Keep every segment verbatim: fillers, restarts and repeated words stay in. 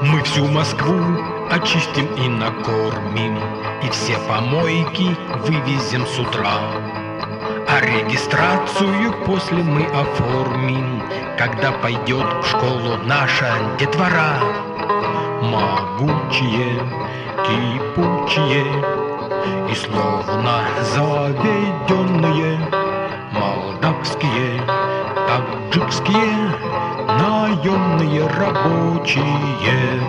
Мы всю Москву очистим и накормим, и все помойки вывезем с утра. А регистрацию после мы оформим, когда пойдет в школу наша детвора. Могучие, кипучие и словно заведенные, молдавские, таджикские, наемные рабочие.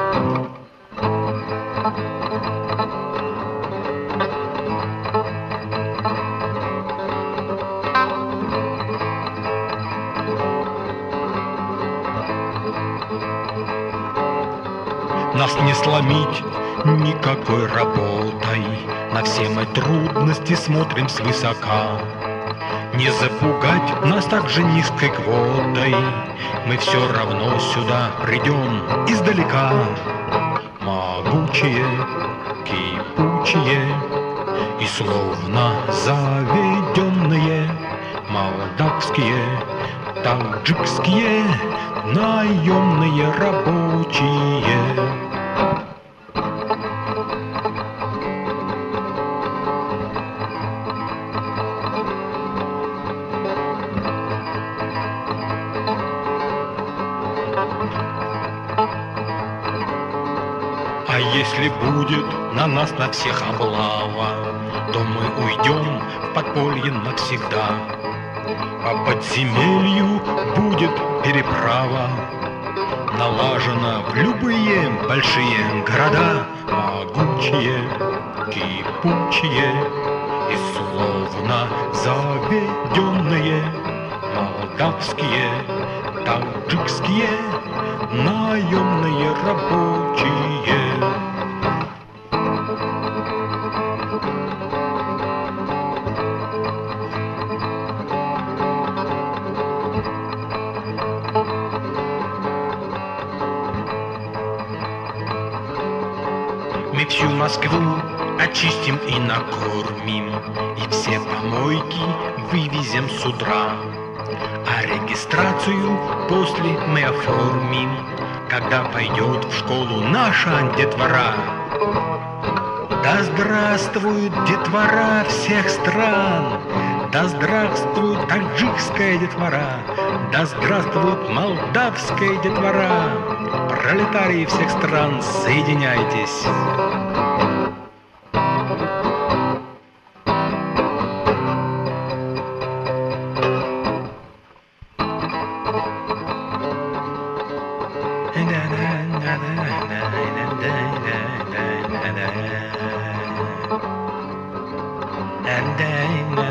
Нас не сломить никакой работой, на все мы трудности смотрим свысока. Не запугать нас также низкой квотой, мы все равно сюда придем издалека. Могучие, кипучие и словно заведенные, молдавские, таджикские, наемные рабочие. А если будет на нас на всех облава, то мы уйдем в подполье навсегда. По подземелью будет переправа, налажена в любые большие города. Могучие, кипучие и словно заведенные, молдавские, таджикские, наемные рабочие. Мы всю Москву очистим и накормим, и все помойки вывезем с утра. А регистрацию после мы оформим, когда пойдет в школу наша детвора. Да здравствует детвора всех стран! Да здравствует таджикская детвора! Да здравствует молдавская детвора! Пролетарии всех стран, соединяйтесь! And then